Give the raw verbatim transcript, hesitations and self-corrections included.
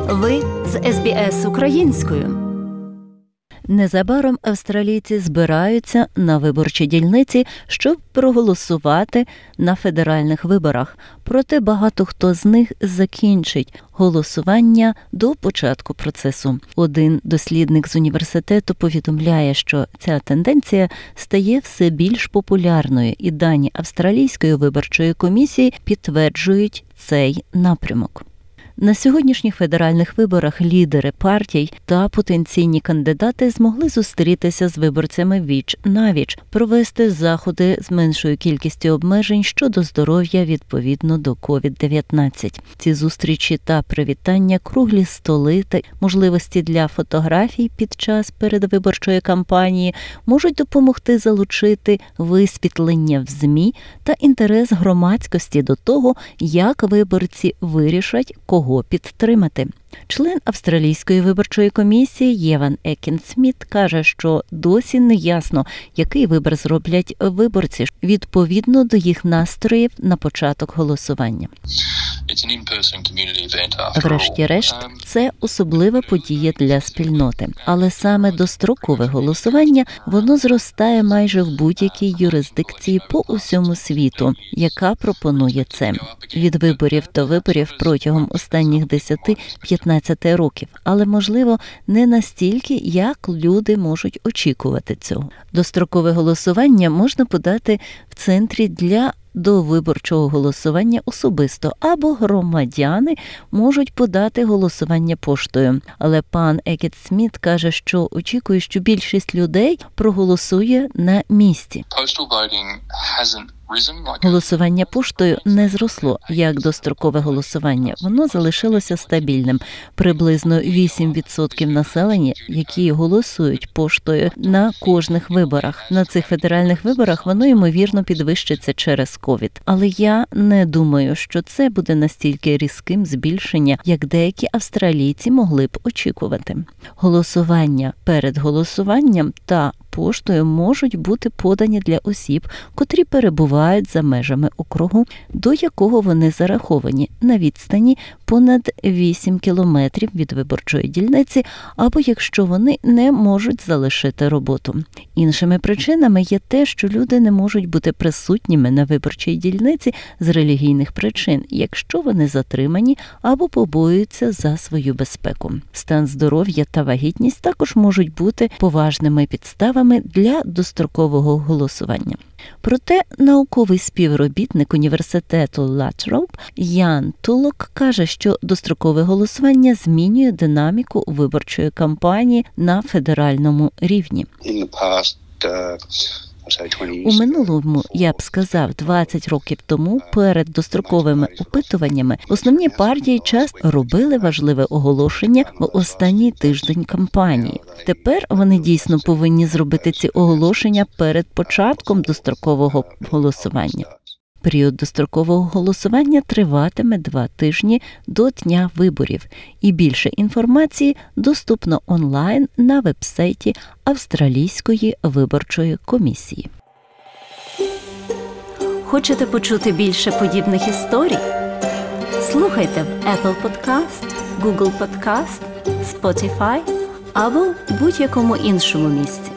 Ви з ес бі ес українською. Незабаром австралійці збираються на виборчі дільниці, щоб проголосувати на федеральних виборах. Проте багато хто з них закінчить голосування до початку процесу. Один дослідник з університету повідомляє, що ця тенденція стає все більш популярною, і дані Австралійської виборчої комісії підтверджують цей напрямок. На сьогоднішніх федеральних виборах лідери партій та потенційні кандидати змогли зустрітися з виборцями віч-навіч, провести заходи з меншою кількістю обмежень щодо здоров'я відповідно до ковід дев'ятнадцять. Ці зустрічі та привітання, круглі столи та можливості для фотографій під час передвиборчої кампанії можуть допомогти залучити висвітлення в ЗМІ та інтерес громадськості до того, як виборці вирішать, кого підтримати. Член Австралійської виборчої комісії Єван Екін-Сміт каже, що досі не ясно, який вибір зроблять виборці відповідно до їх настроїв на початок голосування. Врешті-решт, це особлива подія для спільноти. Але саме дострокове голосування, воно зростає майже в будь-якій юрисдикції по усьому світу, яка пропонує це. Від виборів до виборів протягом останніх десять-п'ятнадцять років. Але, можливо, не настільки, як люди можуть очікувати цього. Дострокове голосування можна подати в центрі для до виборчого голосування особисто, або громадяни можуть подати голосування поштою. Але пан Екін-Сміт каже, що очікує, що більшість людей проголосує на місці. Голосування поштою не зросло, як дострокове голосування. Воно залишилося стабільним. Приблизно вісім відсотків населення, які голосують поштою на кожних виборах. На цих федеральних виборах воно, ймовірно, підвищиться через ковід. Але я не думаю, що це буде настільки різким збільшення, як деякі австралійці могли б очікувати. Голосування перед голосуванням та поштою можуть бути подані для осіб, котрі перебувають за межами округу, до якого вони зараховані, на відстані понад вісім кілометрів від виборчої дільниці, або якщо вони не можуть залишити роботу. Іншими причинами є те, що люди не можуть бути присутніми на виборчій дільниці з релігійних причин, якщо вони затримані або побоюються за свою безпеку. Стан здоров'я та вагітність також можуть бути поважними підставами для дострокового голосування. Проте науковий співробітник університету Латроп Ян Тулок каже, що дострокове голосування змінює динаміку виборчої кампанії на федеральному рівні. У минулому, я б сказав, двадцять років тому, перед достроковими опитуваннями, основні партії часто робили важливе оголошення в останній тиждень кампанії. Тепер вони дійсно повинні зробити ці оголошення перед початком дострокового голосування. Період дострокового голосування триватиме два тижні до дня виборів. І більше інформації доступно онлайн на веб-сайті Австралійської виборчої комісії. Хочете почути більше подібних історій? Слухайте в Apple Podcast, Google Podcast, Spotify або будь-якому іншому місці.